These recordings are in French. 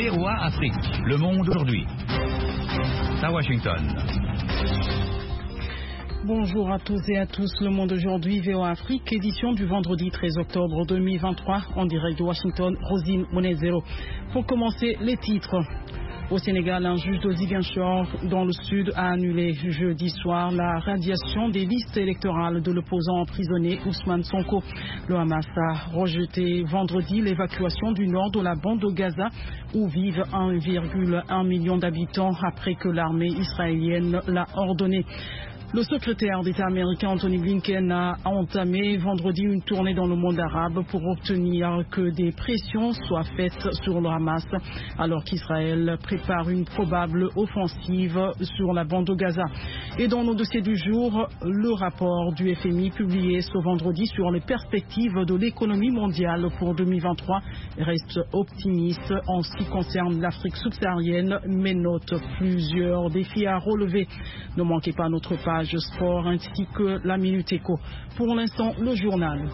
VOA Afrique, le monde aujourd'hui. À Washington. Bonjour à tous et à tous, le monde aujourd'hui, VOA Afrique, édition du vendredi 13 octobre 2023, en direct de Washington, Rosine Monezero. Pour commencer, les titres. Au Sénégal, un juge de Ziguinchor, dans le sud, a annulé jeudi soir la radiation des listes électorales de l'opposant emprisonné Ousmane Sonko. Le Hamas a rejeté vendredi l'évacuation du nord de la bande de Gaza, où vivent 1,1 million d'habitants après que l'armée israélienne l'a ordonné. Le secrétaire d'État américain Anthony Blinken a entamé vendredi une tournée dans le monde arabe pour obtenir que des pressions soient faites sur le Hamas, alors qu'Israël prépare une probable offensive sur la bande de Gaza. Et dans nos dossiers du jour, le rapport du FMI publié ce vendredi sur les perspectives de l'économie mondiale pour 2023 reste optimiste en ce qui concerne l'Afrique subsaharienne, mais note plusieurs défis à relever. Ne manquez pas notre page sport ainsi que la Minute Éco. Pour l'instant, le journal.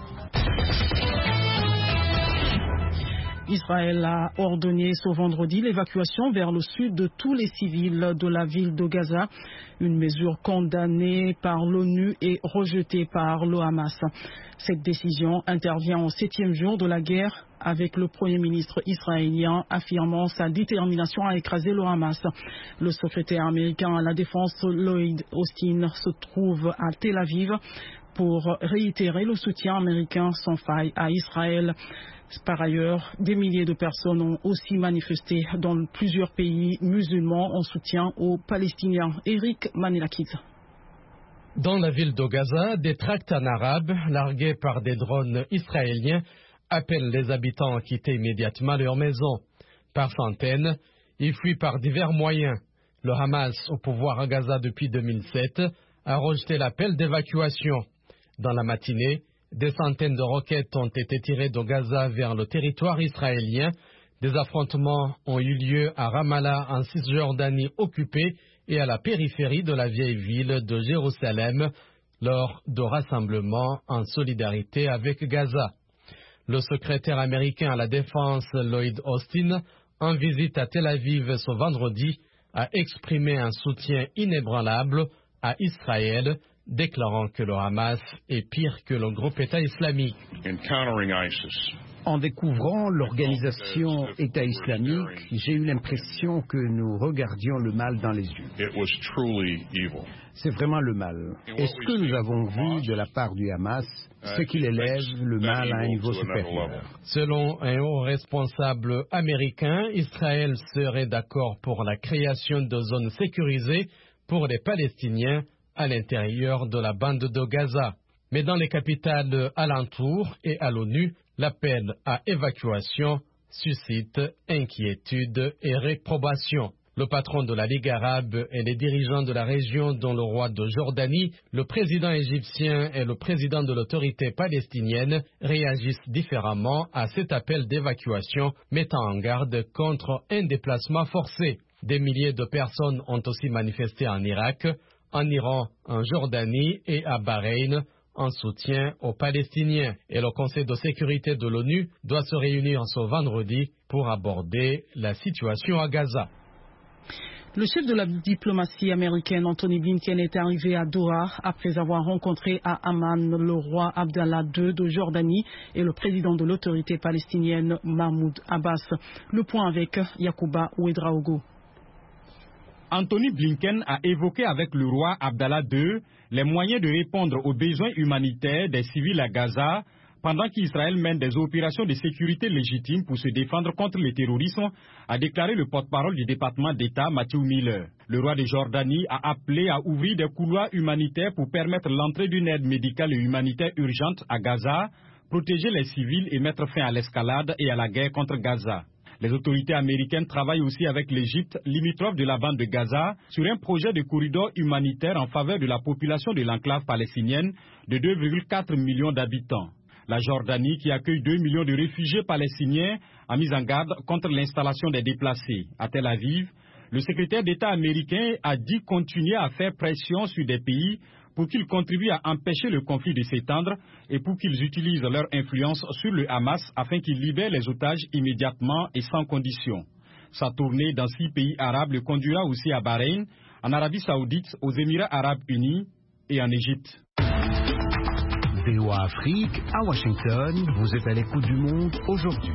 Israël a ordonné ce vendredi l'évacuation vers le sud de tous les civils de la ville de Gaza, une mesure condamnée par l'ONU et rejetée par le Hamas. Cette décision intervient au 7e jour de la guerre, avec le Premier ministre israélien affirmant sa détermination à écraser le Hamas. Le secrétaire américain à la Défense Lloyd Austin se trouve à Tel Aviv pour réitérer le soutien américain sans faille à Israël. Par ailleurs, des milliers de personnes ont aussi manifesté dans plusieurs pays musulmans en soutien aux Palestiniens. Eric Manelakiz. Dans la ville de Gaza, des tracts en arabe, largués par des drones israéliens, appellent les habitants à quitter immédiatement leur maison. Par centaines, ils fuient par divers moyens. Le Hamas, au pouvoir à Gaza depuis 2007, a rejeté l'appel d'évacuation. Dans la matinée, des centaines de roquettes ont été tirées de Gaza vers le territoire israélien. Des affrontements ont eu lieu à Ramallah, en Cisjordanie occupée, et à la périphérie de la vieille ville de Jérusalem, lors de rassemblements en solidarité avec Gaza. Le secrétaire américain à la Défense, Lloyd Austin, en visite à Tel Aviv ce vendredi, a exprimé un soutien inébranlable à Israël, déclarant que le Hamas est pire que le groupe État islamique. En découvrant l'organisation État islamique, j'ai eu l'impression que nous regardions le mal dans les yeux. C'est vraiment le mal. Et ce que nous avons vu de la part du Hamas, c'est qu'il élève le mal à un niveau supérieur. Selon un haut responsable américain, Israël serait d'accord pour la création de zones sécurisées pour les Palestiniens à l'intérieur de la bande de Gaza. Mais dans les capitales alentours et à l'ONU, l'appel à évacuation suscite inquiétude et réprobation. Le patron de la Ligue arabe et les dirigeants de la région, dont le roi de Jordanie, le président égyptien et le président de l'autorité palestinienne, réagissent différemment à cet appel d'évacuation, mettant en garde contre un déplacement forcé. Des milliers de personnes ont aussi manifesté en Irak, en Iran, en Jordanie et à Bahreïn, en soutien aux Palestiniens. Et le Conseil de sécurité de l'ONU doit se réunir ce vendredi pour aborder la situation à Gaza. Le chef de la diplomatie américaine, Anthony Blinken, est arrivé à Doha après avoir rencontré à Amman le roi Abdallah II de Jordanie et le président de l'autorité palestinienne, Mahmoud Abbas. Le point avec Yacouba Ouedraogo. Anthony Blinken a évoqué avec le roi Abdallah II les moyens de répondre aux besoins humanitaires des civils à Gaza pendant qu'Israël mène des opérations de sécurité légitimes pour se défendre contre le terrorisme, a déclaré le porte-parole du département d'État, Matthew Miller. Le roi de Jordanie a appelé à ouvrir des couloirs humanitaires pour permettre l'entrée d'une aide médicale et humanitaire urgente à Gaza, protéger les civils et mettre fin à l'escalade et à la guerre contre Gaza. Les autorités américaines travaillent aussi avec l'Égypte, limitrophe de la bande de Gaza, sur un projet de corridor humanitaire en faveur de la population de l'enclave palestinienne de 2,4 millions d'habitants. La Jordanie, qui accueille 2 millions de réfugiés palestiniens, a mis en garde contre l'installation des déplacés. À Tel Aviv, le secrétaire d'État américain a dit continuer à faire pression sur des pays pour qu'ils contribuent à empêcher le conflit de s'étendre et pour qu'ils utilisent leur influence sur le Hamas afin qu'il libère les otages immédiatement et sans condition. Sa tournée dans 6 pays arabes le conduira aussi à Bahreïn, en Arabie Saoudite, aux Émirats Arabes Unis et en Égypte. VOA Afrique, à Washington, vous êtes à l'écoute du monde aujourd'hui.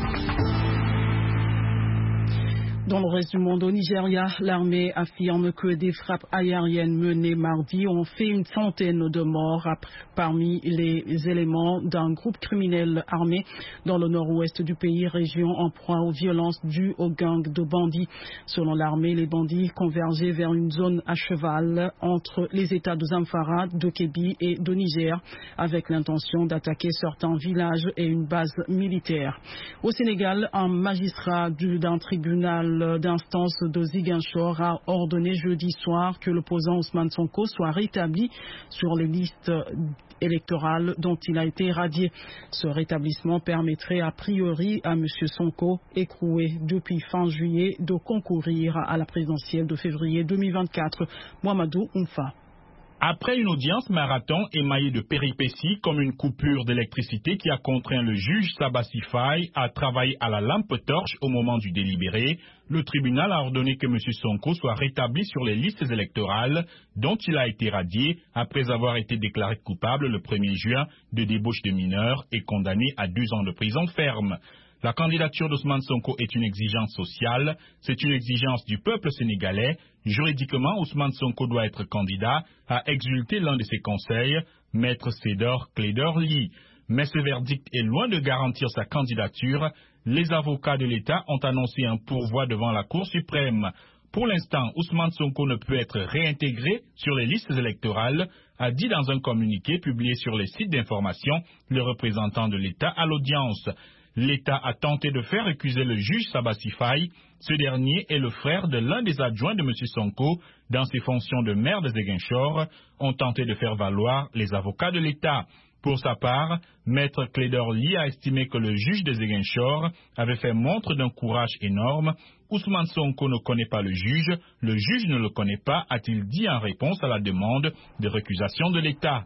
Dans le reste du monde, au Nigeria, l'armée affirme que des frappes aériennes menées mardi ont fait une centaine de morts parmi les éléments d'un groupe criminel armé dans le nord-ouest du pays, région en proie aux violences dues aux gangs de bandits. Selon l'armée, les bandits convergeaient vers une zone à cheval entre les États de Zamfara, de Kebbi et de Niger, avec l'intention d'attaquer certains villages et une base militaire. Au Sénégal, un magistrat d'un tribunal d'instance de Ziguinchor a ordonné jeudi soir que l'opposant Ousmane Sonko soit rétabli sur les listes électorales dont il a été radié. Ce rétablissement permettrait a priori à M. Sonko, écroué depuis fin juillet, de concourir à la présidentielle de février 2024. Mohamedou Oumfa. Après une audience marathon émaillée de péripéties comme une coupure d'électricité qui a contraint le juge Sabassi Faye à travailler à la lampe torche au moment du délibéré, le tribunal a ordonné que M. Sonko soit rétabli sur les listes électorales dont il a été radié après avoir été déclaré coupable le 1er juin de débauche de mineurs et condamné à 2 ans de prison ferme. La candidature d'Ousmane Sonko est une exigence sociale, c'est une exigence du peuple sénégalais. Juridiquement, Ousmane Sonko doit être candidat, a exulté l'un de ses conseils, Maître Cédor Clédor Ly. Mais ce verdict est loin de garantir sa candidature. Les avocats de l'État ont annoncé un pourvoi devant la Cour suprême. Pour l'instant, Ousmane Sonko ne peut être réintégré sur les listes électorales, a dit dans un communiqué publié sur les sites d'information le représentant de l'État à l'audience. L'État a tenté de faire récuser le juge Sabassi Faye. Ce dernier est le frère de l'un des adjoints de M. Sonko dans ses fonctions de maire de Ziguinchor, ont tenté de faire valoir les avocats de l'État. Pour sa part, Maître Clédor Ly a estimé que le juge de Ziguinchor avait fait montre d'un courage énorme. Ousmane Sonko ne connaît pas le juge ne le connaît pas, a-t-il dit en réponse à la demande de récusation de l'État.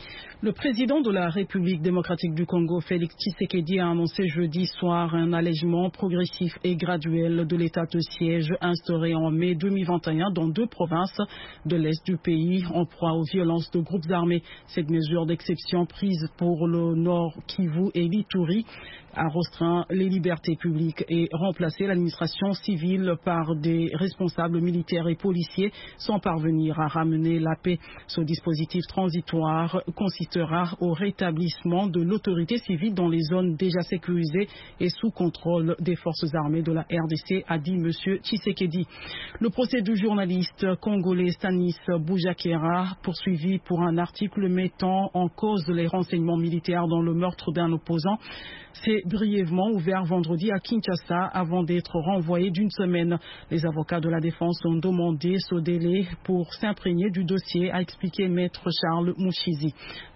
Le président de la République démocratique du Congo, Félix Tshisekedi, a annoncé jeudi soir un allègement progressif et graduel de l'état de siège instauré en mai 2021 dans 2 provinces de l'est du pays en proie aux violences de groupes armés. Cette mesure d'exception prise pour le Nord Kivu et l'Ituri a restreint les libertés publiques et remplacé l'administration civile par des responsables militaires et policiers sans parvenir à ramener la paix. Ce dispositif transitoire consistera au rétablissement de l'autorité civile dans les zones déjà sécurisées et sous contrôle des forces armées de la RDC, a dit M. Tshisekedi. Le procès du journaliste congolais Stanis Boujakera, poursuivi pour un article mettant en cause les renseignements militaires dans le meurtre d'un opposant, s'est brièvement ouvert vendredi à Kinshasa avant d'être renvoyé d'1 semaine. Les avocats de la défense ont demandé ce délai pour s'imprégner du dossier, a expliqué Maître Charles Mouchizi.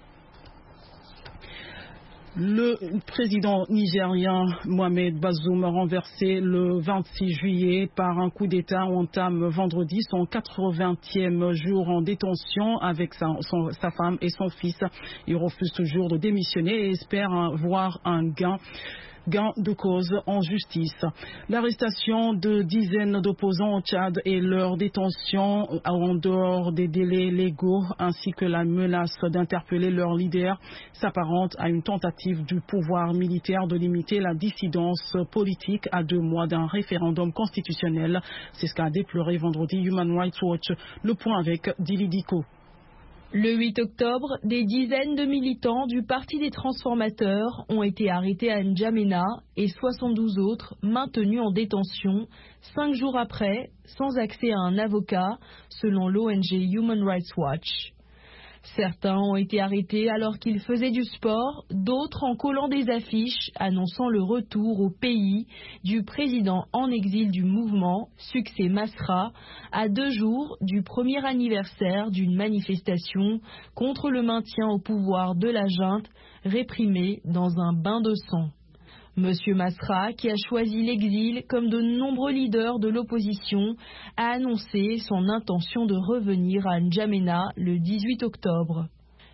Le président nigérien Mohamed Bazoum, renversé le 26 juillet par un coup d'État, entame vendredi son 80e jour en détention avec sa femme et son fils. Il refuse toujours de démissionner et espère voir un gain de cause en justice. L'arrestation de dizaines d'opposants au Tchad et leur détention en dehors des délais légaux ainsi que la menace d'interpeller leur leader s'apparente à une tentative du pouvoir militaire de limiter la dissidence politique à 2 mois d'un référendum constitutionnel. C'est ce qu'a déploré vendredi Human Rights Watch. Le point avec Dili Diko. Le 8 octobre, des dizaines de militants du Parti des transformateurs ont été arrêtés à N'Djamena et 72 autres maintenus en détention 5 jours après, sans accès à un avocat, selon l'ONG Human Rights Watch. Certains ont été arrêtés alors qu'ils faisaient du sport, d'autres en collant des affiches annonçant le retour au pays du président en exil du mouvement, Succès Masra, à 2 jours du premier anniversaire d'une manifestation contre le maintien au pouvoir de la junte réprimée dans un bain de sang. Monsieur Masra, qui a choisi l'exil comme de nombreux leaders de l'opposition, a annoncé son intention de revenir à N'Djamena le 18 octobre.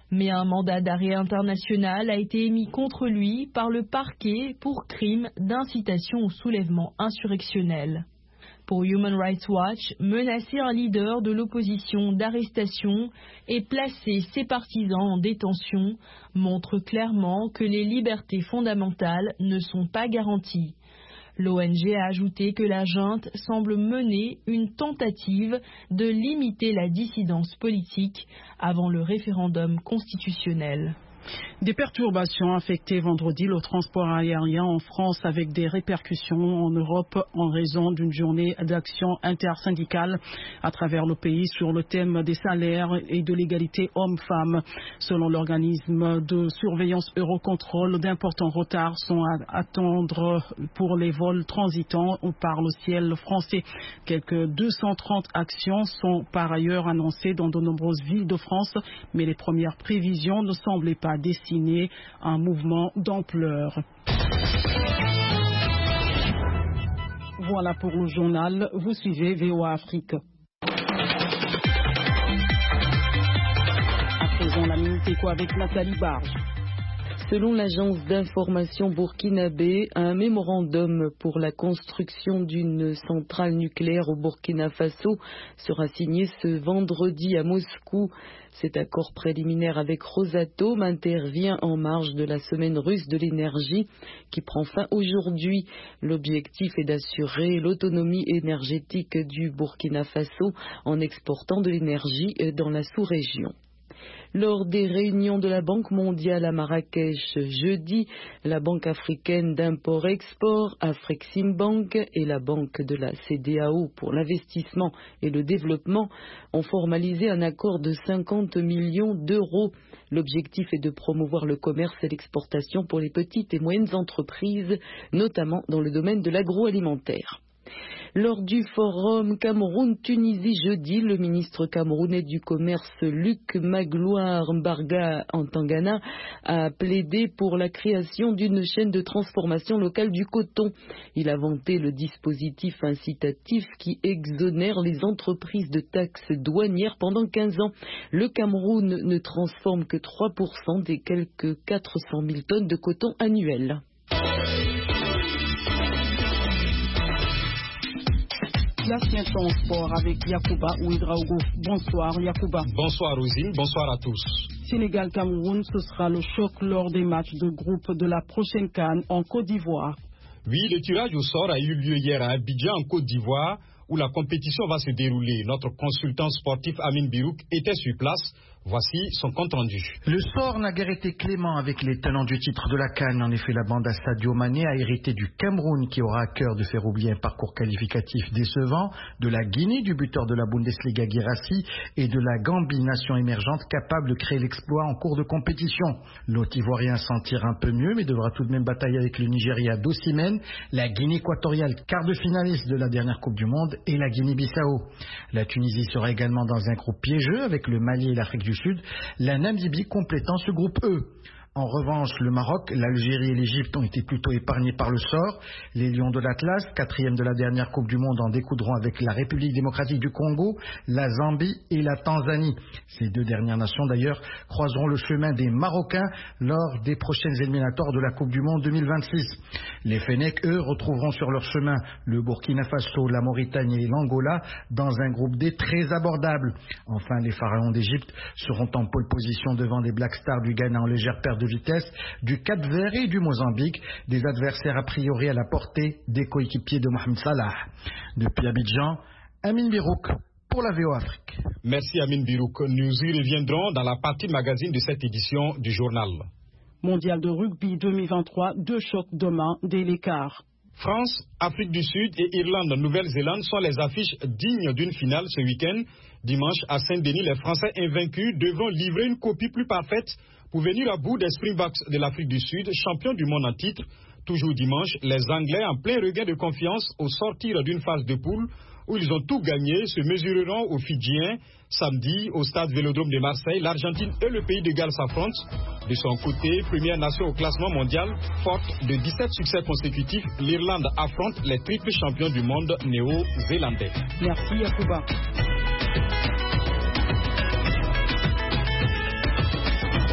Mais un mandat d'arrêt international a été émis contre lui par le parquet pour crime d'incitation au soulèvement insurrectionnel. Pour Human Rights Watch, menacer un leader de l'opposition d'arrestation et placer ses partisans en détention montre clairement que les libertés fondamentales ne sont pas garanties. L'ONG a ajouté que la junte semble mener une tentative de limiter la dissidence politique avant le référendum constitutionnel. Des perturbations affectaient vendredi le transport aérien en France avec des répercussions en Europe en raison d'une journée d'action intersyndicale à travers le pays sur le thème des salaires et de l'égalité hommes-femmes. Selon l'organisme de surveillance Eurocontrol, d'importants retards sont à attendre pour les vols transitant par le ciel français. Quelques 230 actions sont par ailleurs annoncées dans de nombreuses villes de France, mais les premières prévisions ne semblaient pas dessiner un mouvement d'ampleur. Voilà pour le journal. Vous suivez VOA Afrique. À présent, la Minute Éco avec Nathalie Barge. Selon l'agence d'information burkinabé, un mémorandum pour la construction d'une centrale nucléaire au Burkina Faso sera signé ce vendredi à Moscou. Cet accord préliminaire avec Rosatom intervient en marge de la semaine russe de l'énergie qui prend fin aujourd'hui. L'objectif est d'assurer l'autonomie énergétique du Burkina Faso en exportant de l'énergie dans la sous-région. Lors des réunions de la Banque mondiale à Marrakech jeudi, la Banque africaine d'import-export, Afreximbank, et la Banque de la CEDEAO pour l'investissement et le développement ont formalisé un accord de 50 millions d'euros. L'objectif est de promouvoir le commerce et l'exportation pour les petites et moyennes entreprises, notamment dans le domaine de l'agroalimentaire. Lors du forum Cameroun-Tunisie jeudi, le ministre camerounais du Commerce Luc Magloire Mbarga Ntangana a plaidé pour la création d'une chaîne de transformation locale du coton. Il a vanté le dispositif incitatif qui exonère les entreprises de taxes douanières pendant 15 ans. Le Cameroun ne transforme que 3% des quelques 400 000 tonnes de coton annuelles. Place maintenant au sport avec Yacouba Ouedraogo. Bonsoir Yacouba. Bonsoir Rosine, bonsoir à tous. Sénégal-Cameroun, ce sera le choc lors des matchs de groupe de la prochaine CAN en Côte d'Ivoire. Oui, le tirage au sort a eu lieu hier à Abidjan en Côte d'Ivoire où la compétition va se dérouler. Notre consultant sportif Amin Birouk était sur place. Voici son compte rendu. Le sort n'a guère été clément avec les tenants du titre de la CAN. En effet, la bande à Sadio Mané a hérité du Cameroun qui aura à cœur de faire oublier un parcours qualificatif décevant, de la Guinée, du buteur de la Bundesliga Guirassy, et de la Gambie, nation émergente capable de créer l'exploit en cours de compétition. L'hôte ivoirien s'en tire un peu mieux mais devra tout de même batailler avec le Nigeria d'Osimhen, la Guinée équatoriale, quart de finaliste de la dernière Coupe du Monde, et la Guinée-Bissau. La Tunisie sera également dans un groupe piégeux avec le Mali et l'Afrique du Sud, la Namibie complétant ce groupe E. En revanche, le Maroc, l'Algérie et l'Égypte ont été plutôt épargnés par le sort. Les Lions de l'Atlas, 4e de la dernière Coupe du Monde, en découdront avec la République démocratique du Congo, la Zambie et la Tanzanie. Ces deux dernières nations, d'ailleurs, croiseront le chemin des Marocains lors des prochaines éliminatoires de la Coupe du Monde 2026. Les Fennecs, eux, retrouveront sur leur chemin le Burkina Faso, la Mauritanie et l'Angola dans un groupe D très abordable. Enfin, les Pharaons d'Égypte seront en pole position devant les Black Stars du Ghana en légère perte de vitesse, du Cap-Vert et du Mozambique, des adversaires a priori à la portée des coéquipiers de Mohamed Salah. Depuis Abidjan, Amin Birouk pour la VOA Afrique. Merci Amin Birouk. Nous y reviendrons dans la partie magazine de cette édition du journal. Mondial de rugby 2023, 2 chocs demain dès l'écart. France, Afrique du Sud et Irlande, Nouvelle-Zélande sont les affiches dignes d'une finale ce week-end. Dimanche, à Saint-Denis, les Français invaincus devront livrer une copie plus parfaite pour venir à bout des Springboks de l'Afrique du Sud, champions du monde en titre. Toujours dimanche, les Anglais, en plein regain de confiance au sortir d'une phase de poule où ils ont tout gagné, se mesureront aux Fidjiens. Samedi, au stade Vélodrome de Marseille, l'Argentine et le pays de Galles s'affrontent. De son côté, première nation au classement mondial, forte de 17 succès consécutifs, l'Irlande affronte les triples champions du monde néo-zélandais. Merci Yacouba.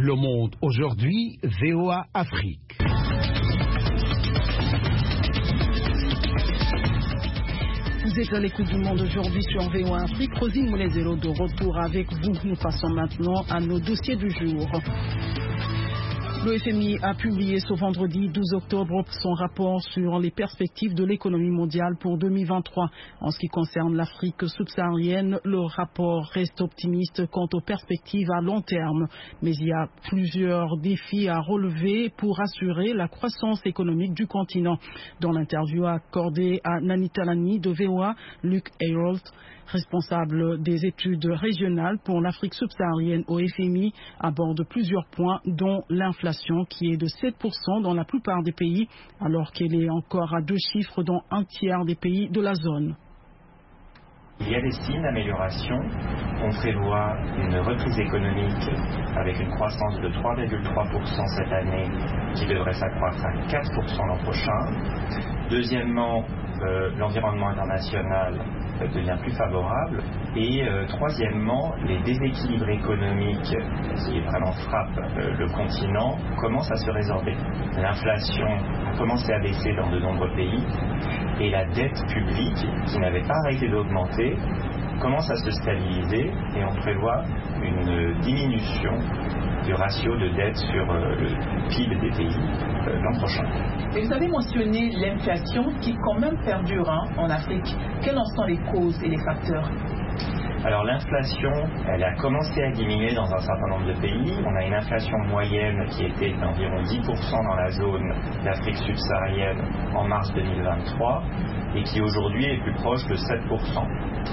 Le Monde aujourd'hui, VOA Afrique. Vous êtes à l'écoute du Monde aujourd'hui sur VOA Afrique. Rosine Monezero de retour avec vous. Nous passons maintenant à nos dossiers du jour. Le FMI a publié ce vendredi 12 octobre son rapport sur les perspectives de l'économie mondiale pour 2023. En ce qui concerne l'Afrique subsaharienne, le rapport reste optimiste quant aux perspectives à long terme. Mais il y a plusieurs défis à relever pour assurer la croissance économique du continent. Dans l'interview accordée à Nani Talani de VOA, Luc Ayrault, responsable des études régionales pour l'Afrique subsaharienne au FMI, aborde plusieurs points, dont l'inflation qui est de 7% dans la plupart des pays, alors qu'elle est encore à 2 chiffres dans un tiers des pays de la zone. Il y a des signes d'amélioration. On prévoit une reprise économique avec une croissance de 3,3% cette année qui devrait s'accroître à 4% l'an prochain. Deuxièmement, l'environnement international devient plus favorable. Et troisièmement, les déséquilibres économiques qui vraiment frappent le continent commencent à se résorber. L'inflation a commencé à baisser dans de nombreux pays et la dette publique, qui n'avait pas arrêté d'augmenter, commence à se stabiliser et on prévoit une diminution du ratio de dette sur le PIB des pays l'an prochain. Et vous avez mentionné l'inflation qui quand même perdure en Afrique. Quelles en sont les causes et les facteurs ? Alors l'inflation, elle a commencé à diminuer dans un certain nombre de pays. On a une inflation moyenne qui était d'environ 10% dans la zone d'Afrique subsaharienne en mars 2023 et qui aujourd'hui est plus proche de 7%.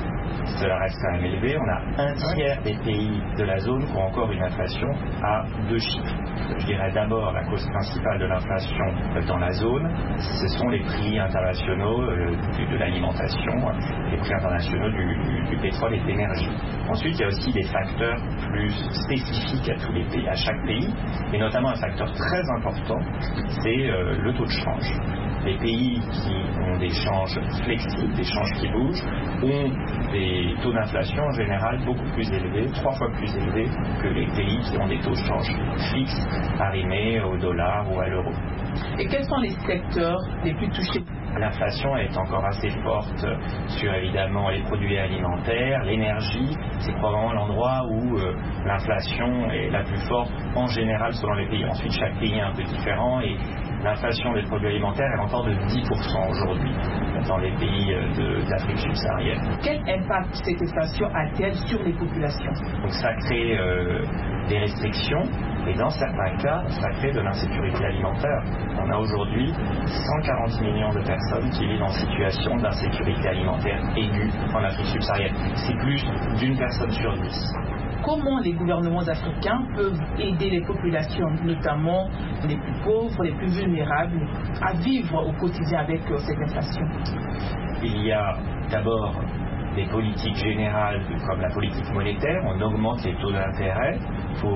Cela reste quand même élevé. On a un tiers des pays de la zone qui ont encore une inflation à 2 chiffres. Je dirais d'abord la cause principale de l'inflation dans la zone, ce sont les prix internationaux de l'alimentation, les prix internationaux du pétrole et de l'énergie. Ensuite, il y a aussi des facteurs plus spécifiques à tous les pays, à chaque pays, et notamment un facteur très important, c'est le taux de change. Les pays qui ont des changes flexibles, des changes qui bougent, ont des taux d'inflation en général beaucoup plus élevés, 3 fois plus élevés que les pays qui ont des taux de change fixes, arrimés au dollar ou à l'euro. Et quels sont les secteurs les plus touchés ? L'inflation est encore assez forte sur évidemment les produits alimentaires, l'énergie, c'est probablement l'endroit où l'inflation est la plus forte en général selon les pays. Ensuite, chaque pays est un peu différent et l'inflation des produits alimentaires est encore de 10% aujourd'hui dans les pays d'Afrique subsaharienne. Quel impact cette inflation a-t-elle sur les populations ? Donc ça crée des restrictions et dans certains cas, ça crée de l'insécurité alimentaire. On a aujourd'hui 140 millions de personnes qui vivent en situation d'insécurité alimentaire aiguë en Afrique subsaharienne. C'est plus d'une personne sur 10. Comment les gouvernements africains peuvent aider les populations, notamment les plus pauvres, les plus vulnérables, à vivre au quotidien avec cette inflation ? Il y a d'abord des politiques générales comme la politique monétaire. On augmente les taux d'intérêt pour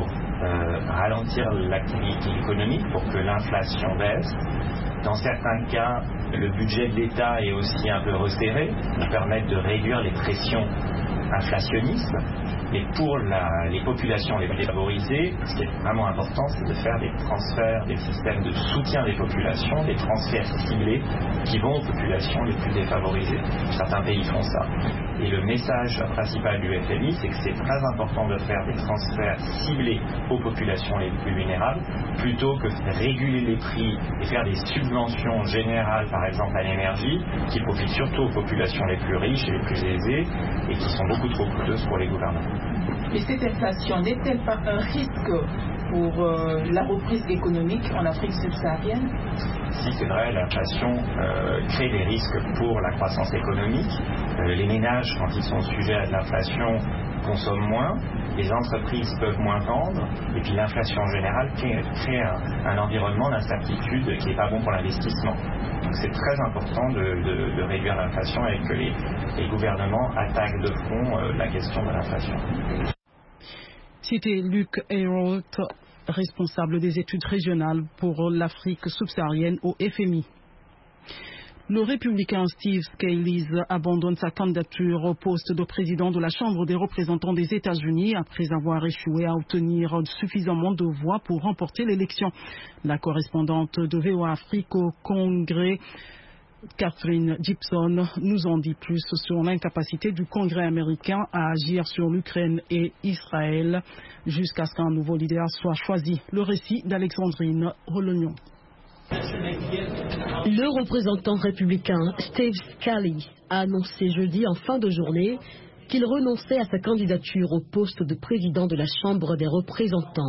ralentir l'activité économique, pour que l'inflation baisse. Dans certains cas, le budget de l'État est aussi un peu resserré pour permettre de réduire les pressions inflationnistes. Et pour les populations les plus défavorisées, ce qui est vraiment important, c'est de faire des transferts, des systèmes de soutien des populations, des transferts ciblés qui vont aux populations les plus défavorisées. Certains pays font ça. Et le message principal du FMI, c'est que c'est très important de faire des transferts ciblés aux populations les plus vulnérables, plutôt que de réguler les prix et faire des subventions générales, par exemple à l'énergie, qui profitent surtout aux populations les plus riches et les plus aisées, et qui sont beaucoup trop coûteuses pour les gouvernements. Mais cette inflation n'est-elle pas un risque pour la reprise économique en Afrique subsaharienne ? Si, c'est vrai, l'inflation crée des risques pour la croissance économique. Les ménages, quand ils sont sujets à de l'inflation, consomment moins, les entreprises peuvent moins vendre, et puis l'inflation en général crée un environnement d'incertitude qui n'est pas bon pour l'investissement. Donc c'est très important de réduire l'inflation et que les gouvernements attaquent de front la question de l'inflation. C'était Luc Ayrault, responsable des études régionales pour l'Afrique subsaharienne au FMI. Le républicain Steve Scalise abandonne sa candidature au poste de président de la Chambre des représentants des États-Unis après avoir échoué à obtenir suffisamment de voix pour remporter l'élection. La correspondante de VOA Afrique au Congrès, Catherine Gibson, nous en dit plus sur l'incapacité du Congrès américain à agir sur l'Ukraine et Israël jusqu'à ce qu'un nouveau leader soit choisi. Le récit d'Alexandrine Rolognon. Le représentant républicain Steve Scalise a annoncé jeudi en fin de journée qu'il renonçait à sa candidature au poste de président de la Chambre des représentants.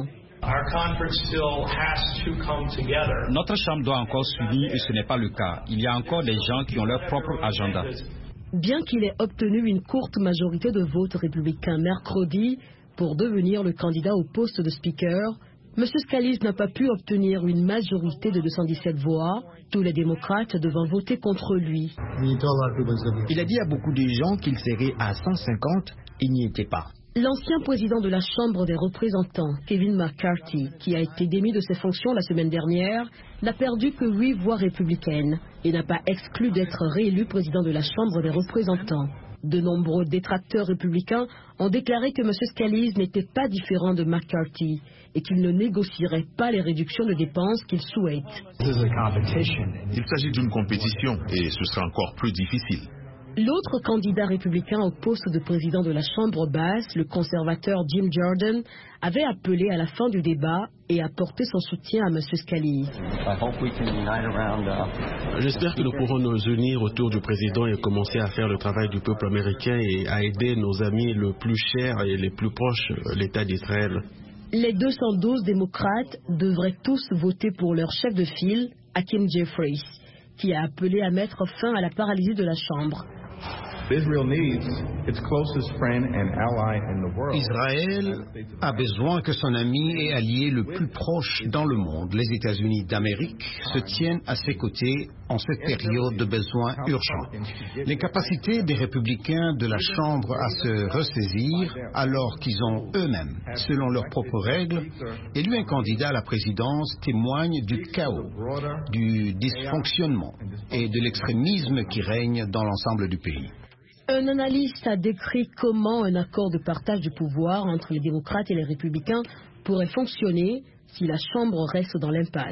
Notre chambre doit encore s'unir et ce n'est pas le cas. Il y a encore des gens qui ont leur propre agenda. Bien qu'il ait obtenu une courte majorité de votes républicains mercredi pour devenir le candidat au poste de speaker, M. Scalise n'a pas pu obtenir une majorité de 217 voix, tous les démocrates devant voter contre lui. Il a dit à beaucoup de gens qu'il serait à 150, il n'y était pas. L'ancien président de la Chambre des représentants, Kevin McCarthy, qui a été démis de ses fonctions la semaine dernière, n'a perdu que 8 voix républicaines et n'a pas exclu d'être réélu président de la Chambre des représentants. De nombreux détracteurs républicains ont déclaré que M. Scalise n'était pas différent de McCarthy et qu'il ne négocierait pas les réductions de dépenses qu'il souhaite. Il s'agit d'une compétition et ce sera encore plus difficile. L'autre candidat républicain au poste de président de la Chambre basse, le conservateur Jim Jordan, avait appelé à la fin du débat et apporté son soutien à M. Scalise. J'espère que nous pourrons nous unir autour du président et commencer à faire le travail du peuple américain et à aider nos amis les plus chers et les plus proches, l'État d'Israël. Les 212 démocrates devraient tous voter pour leur chef de file, Hakeem Jeffries, qui a appelé à mettre fin à la paralysie de la Chambre. Israël a besoin que son ami et allié le plus proche dans le monde, les États-Unis d'Amérique, se tiennent à ses côtés en cette période de besoins urgents. Les capacités des républicains de la Chambre à se ressaisir, alors qu'ils ont eux-mêmes, selon leurs propres règles, élu un candidat à la présidence, témoignent du chaos, du dysfonctionnement et de l'extrémisme qui règne dans l'ensemble du pays. Un analyste a décrit comment un accord de partage du pouvoir entre les démocrates et les républicains pourrait fonctionner si la Chambre reste dans l'impasse.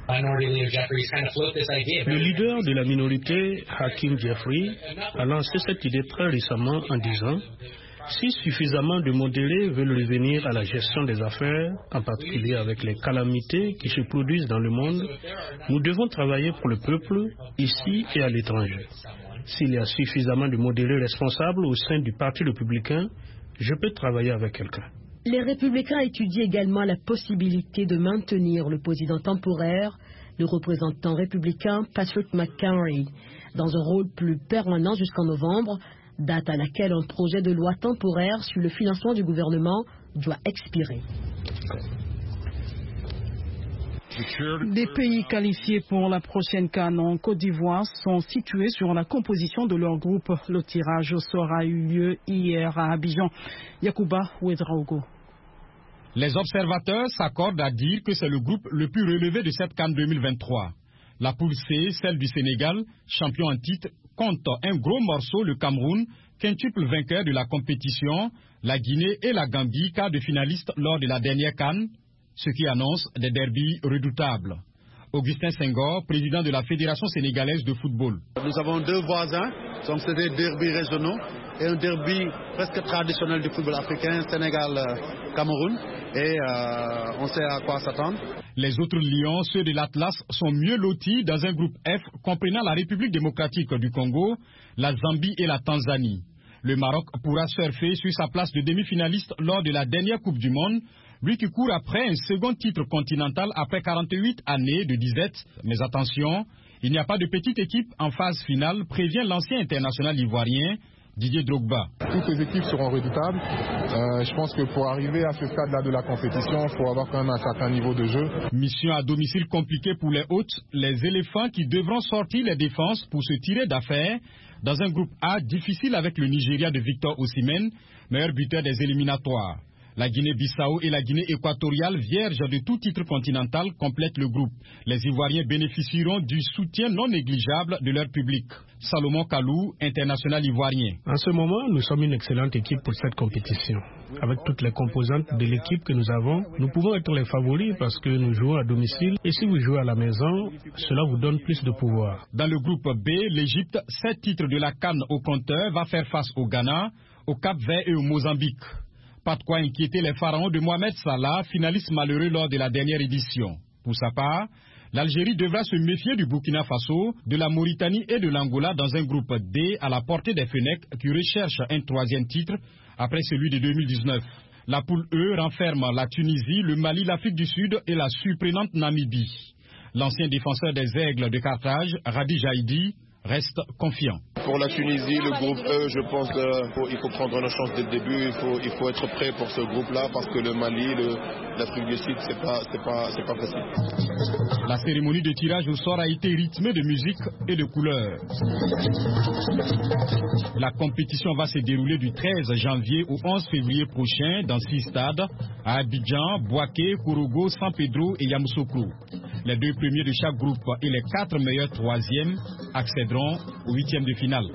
Le leader de la minorité, Hakeem Jeffries, a lancé cette idée très récemment en disant « Si suffisamment de modérés veulent revenir à la gestion des affaires, en particulier avec les calamités qui se produisent dans le monde, nous devons travailler pour le peuple, ici et à l'étranger. S'il y a suffisamment de modérés responsables au sein du Parti républicain, je peux travailler avec quelqu'un. » Les républicains étudient également la possibilité de maintenir le président temporaire, le représentant républicain Patrick McHenry, dans un rôle plus permanent jusqu'en novembre, date à laquelle un projet de loi temporaire sur le financement du gouvernement doit expirer. Les pays qualifiés pour la prochaine CAN en Côte d'Ivoire sont situés sur la composition de leur groupe. Le tirage au sort a eu lieu hier à Abidjan. Yacouba Ouedraogo. Les observateurs s'accordent à dire que c'est le groupe le plus relevé de cette CAN 2023. La poule C, celle du Sénégal, champion en titre, compte un gros morceau, le Cameroun, quintuple vainqueur de la compétition, la Guinée et la Gambie, quart de finaliste lors de la dernière CAN, ce qui annonce des derbys redoutables. Augustin Senghor, président de la Fédération sénégalaise de football. Nous avons deux voisins, donc c'est des derbys régionaux et un derby presque traditionnel du football africain, Sénégal-Cameroun, et on sait à quoi s'attendre. Les autres lions, ceux de l'Atlas, sont mieux lotis dans un groupe F comprenant la République démocratique du Congo, la Zambie et la Tanzanie. Le Maroc pourra surfer sur sa place de demi-finaliste lors de la dernière Coupe du Monde, lui qui court après un second titre continental après 48 années de disette. Mais attention, il n'y a pas de petite équipe en phase finale, prévient l'ancien international ivoirien Didier Drogba. Toutes les équipes seront redoutables. Je pense que pour arriver à ce stade-là de la compétition, il faut avoir quand même un certain niveau de jeu. Mission à domicile compliquée pour les hôtes, les éléphants qui devront sortir les défenses pour se tirer d'affaire dans un groupe A difficile avec le Nigeria de Victor Osimhen, meilleur buteur des éliminatoires. La Guinée-Bissau et la Guinée équatoriale, vierges de tout titre continental, complètent le groupe. Les Ivoiriens bénéficieront du soutien non négligeable de leur public. Salomon Kalou, international ivoirien. En ce moment, nous sommes une excellente équipe pour cette compétition. Avec toutes les composantes de l'équipe que nous avons, nous pouvons être les favoris parce que nous jouons à domicile. Et si vous jouez à la maison, cela vous donne plus de pouvoir. Dans le groupe B, l'Égypte, 7 titres de la CAN au compteur, va faire face au Ghana, au Cap-Vert et au Mozambique. Pas de quoi inquiéter les pharaons de Mohamed Salah, finaliste malheureux lors de la dernière édition. Pour sa part, l'Algérie devra se méfier du Burkina Faso, de la Mauritanie et de l'Angola dans un groupe D à la portée des Fennecs qui recherchent un 3e titre après celui de 2019. La poule E renferme la Tunisie, le Mali, l'Afrique du Sud et la surprenante Namibie. L'ancien défenseur des Aigles de Carthage, Radi Jaïdi, reste confiant. Pour la Tunisie, le groupe E, je pense qu'il faut prendre nos chances dès le début. Il faut être prêt pour ce groupe-là parce que le Mali, l'Afrique du Sud, c'est pas facile. La cérémonie de tirage au sort a été rythmée de musique et de couleurs. La compétition va se dérouler du 13 janvier au 11 février prochain dans 6 stades à Abidjan, Bouaké, Kourougo, San Pedro et Yamoussoukro. Les 2 premiers de chaque groupe et les 4 meilleurs 3e accéderont au 8e de finale.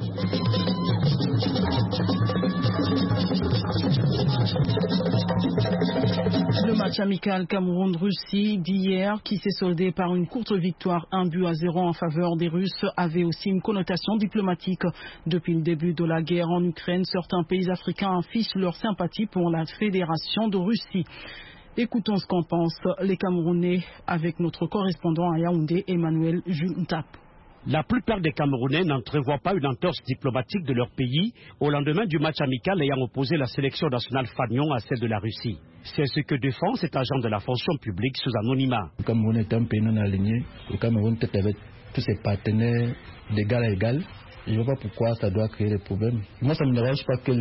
Le match amical Cameroun-Russie d'hier, qui s'est soldé par une courte victoire 1-0 en faveur des Russes, avait aussi une connotation diplomatique. Depuis le début de la guerre en Ukraine, certains pays africains affichent leur sympathie pour la Fédération de Russie. Écoutons ce qu'en pensent les Camerounais avec notre correspondant à Yaoundé, Emmanuel Juntap. La plupart des Camerounais n'entrevoient pas une entorse diplomatique de leur pays au lendemain du match amical ayant opposé la sélection nationale Fagnon à celle de la Russie. C'est ce que défend cet agent de la fonction publique sous anonymat. Le Cameroun est un pays non aligné. Le Cameroun est avec tous ses partenaires d'égal à égal. Je ne vois pas pourquoi ça doit créer des problèmes. Moi, ça ne me dérange pas que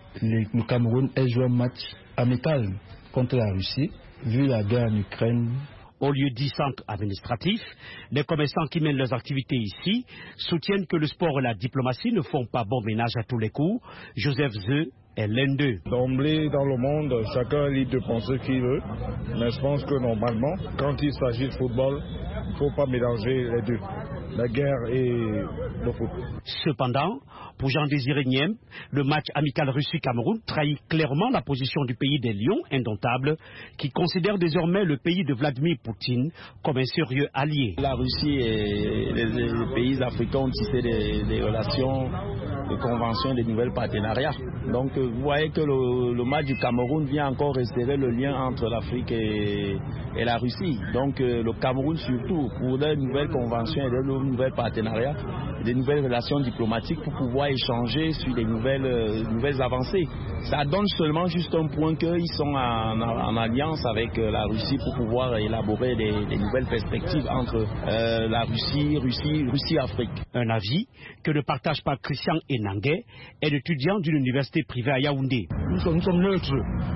le Cameroun ait joué un match amical contre la Russie, vu la guerre en Ukraine. Au lieu dit centre administratif, les commerçants qui mènent leurs activités ici soutiennent que le sport et la diplomatie ne font pas bon ménage à tous les coups. Joseph Zeu est l'un d'eux. D'emblée, dans le monde, chacun est libre de penser ce qu'il veut. Mais je pense que normalement, quand il s'agit de football, il ne faut pas mélanger les deux. La guerre et le foot. Cependant, pour Jean-Désiré Niem, le match amical Russie-Cameroun trahit clairement la position du pays des lions indomptables qui considère désormais le pays de Vladimir Poutine comme un sérieux allié. La Russie et les pays africains ont tissé des relations, des conventions, des nouvelles partenariats. Donc vous voyez que le match du Cameroun vient encore resserrer le lien entre l'Afrique et la Russie. Donc le Cameroun surtout pour des nouvelles conventions et des nouvelles partenariats, des nouvelles relations diplomatiques pour pouvoir échanger sur des nouvelles avancées. Ça donne seulement juste un point qu'ils sont en alliance avec la Russie pour pouvoir élaborer des nouvelles perspectives entre la Russie-Afrique. Un avis que ne partage pas Christian Enanguet, est étudiant d'une université privée à Yaoundé. Nous sommes neutres.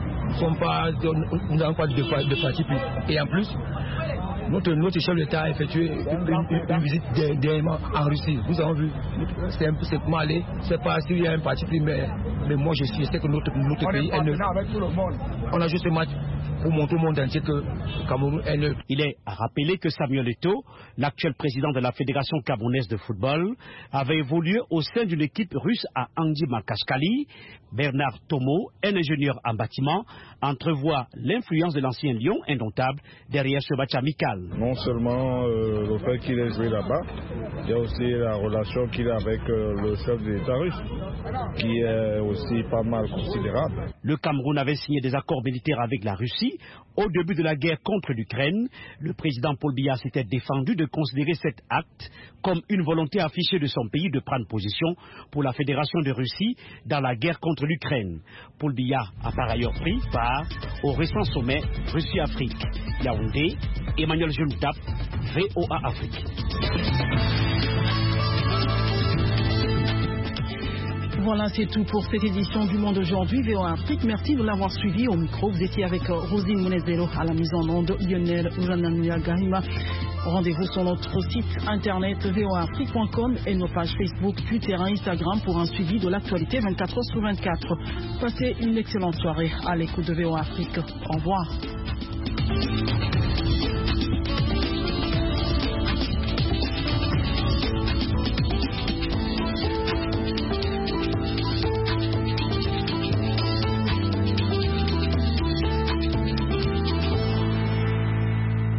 Nous n'avons pas de parti pris. Et en plus, notre chef d'État a effectué une visite dernièrement en Russie. Vous avez vu, c'est mal allé. C'est pas s'il y a un parti pris, mais moi je sais que notre pays est neutre. On a juste un match pour montrer au monde entier que le Cameroun est neutre. Il est à rappeler que Samuel Eto'o, l'actuel président de la Fédération camerounaise de football, avait évolué au sein d'une équipe russe à Andy Makashkali. Bernard Tomo, un ingénieur en bâtiment, entrevoit l'influence de l'ancien lion indomptable derrière ce match amical. Non seulement le fait qu'il ait joué là-bas, il y a aussi la relation qu'il a avec le chef de l'État russe, qui est aussi pas mal considérable. Le Cameroun avait signé des accords militaires avec la Russie au début de la guerre contre l'Ukraine. Le président Paul Biya s'était défendu de considérer cet acte comme une volonté affichée de son pays de prendre position pour la Fédération de Russie dans la guerre contre l'Ukraine. Paul Biya a par ailleurs pris part au récent sommet Russie-Afrique. Yaoundé, Emmanuel Juntap, VOA Afrique. Voilà, c'est tout pour cette édition du Monde aujourd'hui, VOA Afrique. Merci de l'avoir suivi au micro. Vous étiez avec Rosine Monezero à la mise en onde, Lionel Urananouya Garima. Rendez-vous sur notre site internet voaafrique.com et nos pages Facebook, Twitter et Instagram pour un suivi de l'actualité 24h/24. Passez une excellente soirée à l'écoute de VOA Afrique. Au revoir.